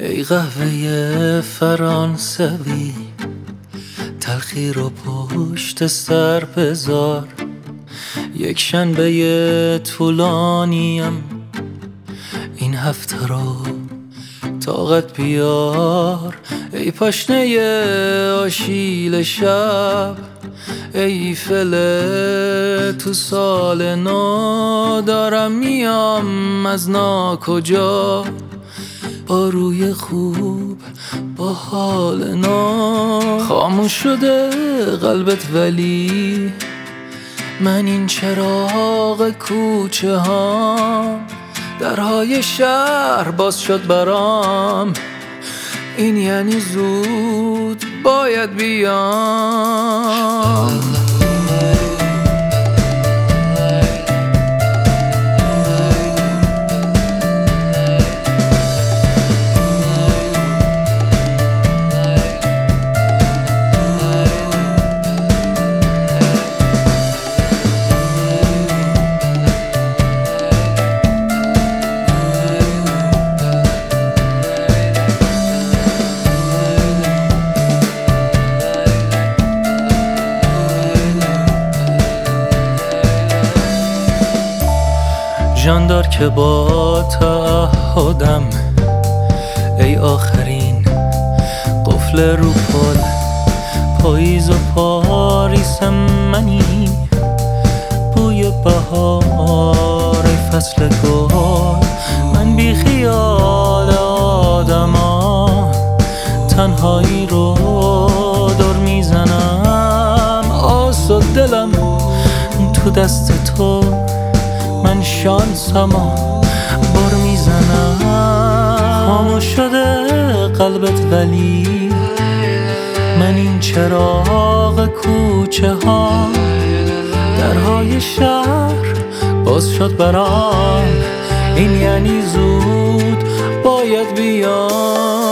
ای قهوه فرانسوی، تلخی رو پشت سر بذار. یک شنبه طولانیم این هفته رو طاقت بیار. ای پاشنه آشیل شب، ای فله تو سال نو، دارم میام از ناکجا با روی خوب با حال نو. خاموش شده قلبت ولی من این چراغ کوچه ها، درهای شهر باز شد برام، این یعنی زود باید بیام. جاندار که با تعهدم، ای آخرین قفل رو پل، پاییز و پاریس منی، بوی بهار ای فصل گل. من بی خیال آدما تنهایی رو دور میزنم، آس و دلم تو دست تو، من شانسمو بر میزنم. خاموش شده قلبت ولی من این چراغ کوچه ها، درهای شهر باز شد برام، این یعنی زود باید بیام.